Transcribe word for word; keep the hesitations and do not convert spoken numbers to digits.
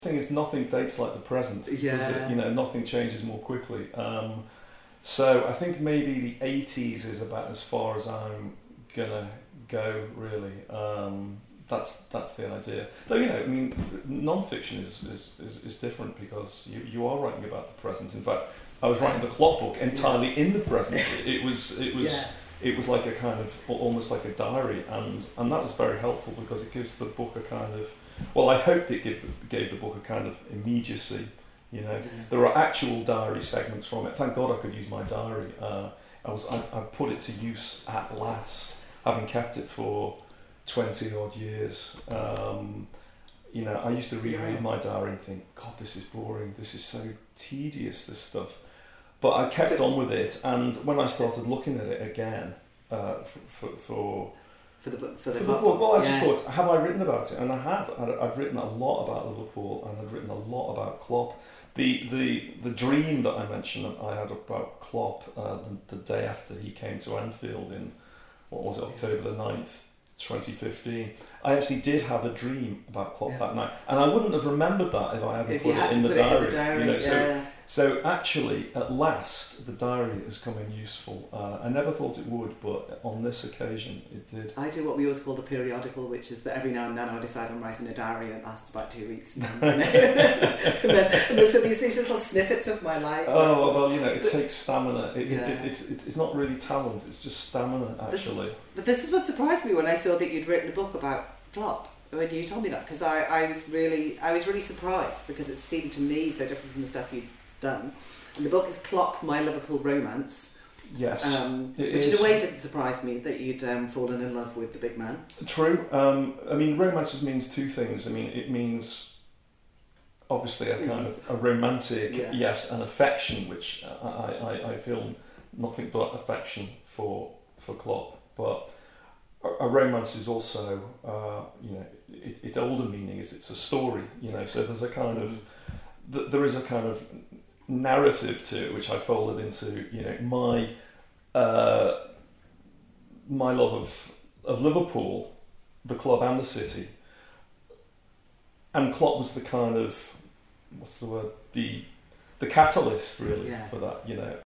The thing is, nothing dates like the present, Yeah. does it? You know, nothing changes more quickly. Um, so I think maybe the eighties is about as far as I'm gonna go, really. Um, that's that's the idea. Though, you know, I mean, non-fiction is, is, is, is different because you, you are writing about the present. In fact, I was writing the Klopp book entirely yeah. in the present. It, it was it was yeah. it was like a kind of almost like a diary, and, and that was very helpful because it gives the book a kind of, well, I hoped it gave the, gave the book a kind of immediacy. You know, yeah. there are actual diary segments from it. Thank God I could use my diary. Uh, I was I, I've put it to use at last, having kept it for twenty odd years. Um, you know, I used to reread yeah. my diary and think, God, this is boring. This is so tedious. This stuff. But I kept on with it, and when I started looking at it again, uh, for, for, for for the book, for the, for the book, well, I just yeah. thought, have I written about it? And I had. I'd, I'd written a lot about Liverpool, and I'd written a lot about Klopp. The the the dream that I mentioned that I had about Klopp uh, the, the day after he came to Anfield in, what was it, October the ninth, twenty fifteen. I actually did have a dream about Klopp yeah. that night, and I wouldn't have remembered that if I hadn't if put, hadn't it, in put the it in the diary. You know, yeah. so, so actually, at last, the diary has come in useful. Uh, I never thought it would, but on this occasion, it did. I do what we always call the periodical, which is that every now and then I decide I'm writing a diary, and it lasts about two weeks. And then, you know, and then, and there's these, these little snippets of my life. Oh, well, well you know, it but, takes stamina. It, yeah. it, it, it's, it's not really talent, it's just stamina, actually. This, but this is what surprised me when I saw that you'd written a book about Klopp. When you told me that, because I, I was really I was really surprised because it seemed to me so different from the stuff you'd done. And the book is Klopp, My Liverpool Romance. Yes, um, which is. in a way didn't surprise me that you'd um, fallen in love with the big man. True. Um, I mean, romances means two things. I mean, it means obviously a kind of a romantic, yeah. yes, an affection, which I, I, I feel nothing but affection for for Klopp, but. A romance is also, uh, you know, it, its older meaning is it's a story, you know. So there's a kind of, th- there is a kind of narrative to it, which I folded into, you know, my, uh, my love of of Liverpool, the club and the city, and Klopp was the kind of, what's the word, the the catalyst really yeah. for that, you know.